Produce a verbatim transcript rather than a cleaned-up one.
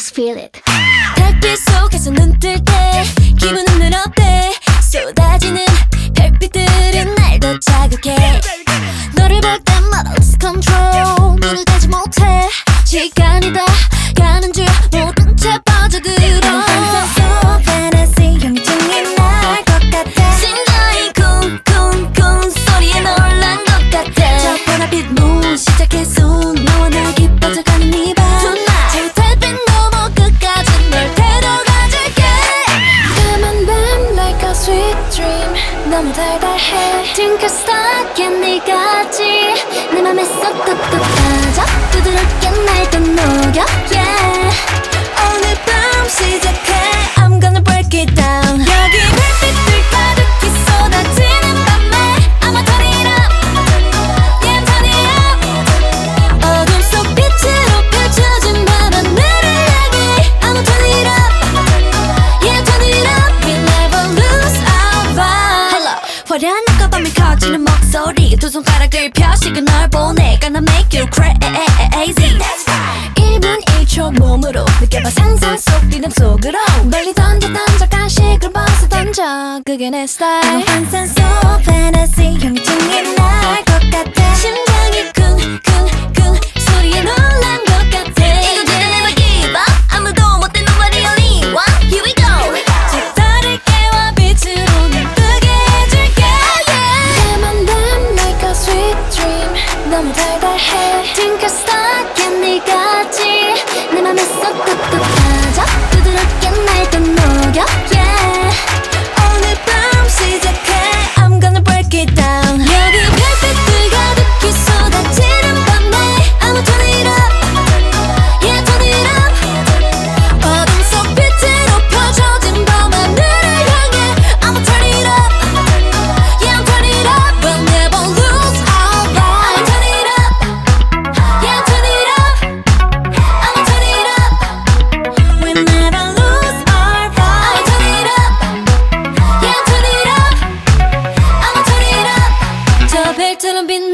just feel it. 달빛 속에서 눈 뜰 때 기분은 늘 어때? 쏟아지는 별빛들은 날 더 자극해. 너를 볼 때마다 lose control. 눈을 떼지 못해. 시간이 다 가는 줄 모른 채 빠져들어. 환상 속 fantasy 형증이 날 것 같아. 심장이 쿵쿵쿵 소리에 놀란 것 같아. 저 보랏빛 눈 시작해서 너와 나 깊어져가는 이 밤. 저 달빛 넘어 끝까지 널 데려가줄게. Come on babe like a sweet dream. 너무 달달해. Twinkle star 캔디같이 내 맘에 쏙 뚝뚝 빠져. 부드럽게 날 또 녹여 yeah. 오늘 밤 시작해. I'm gonna break it down. 여기 별빛들 가득히 쏟아지는 밤에 I'ma turn it up. Yeah, turn it up. 어둠 속 빛으로 펼쳐진 밤하늘을 향해 I'ma turn it up. Yeah, turn it up. We never lose our vibe. Hello. 화려한 낮밤에 커지는 목소리. 두 손가락을 펴시고 널 보내. Gonna make you crazy. 일 분 일 초 몸으로 느껴봐 상상 속 리듬 속으로. 멀리 던져 던져 간식을 벗어 던져. 그게 내 스타일. 환상 속 fantasy 형증이 날 것 같아. 심장이 쿵쿵쿵 소리에 놀란 것 같아. 이거 진짜 never give up. 아무도 못해 nobody only one. Here we go. 저 달을 깨워 빛으로 날 뜨게 해줄게. Come on babe like a sweet dream. 너무 달달해. Twinkle star 캔디같이 내 맘에 쏙 뚝뚝 빠져. 부드럽게 날 또 녹여 yeah. 오늘 밤 시작해. I'm gonna break it down. 여기 별빛들 가득히 쏟아지는 밤에 I'ma turn it up. Yeah, turn it up. 어둠 속 빛으로 펼쳐진 밤하늘을 향해 I'ma turn it up. Yeah, turn it up. We'll never lose our vibe. I'ma turn it up. Yeah, turn it up. I'ma turn it up. We'll never lose our vibe. I'ma turn it up. Yeah, turn it up. I'ma turn it up. 저 별처럼 빛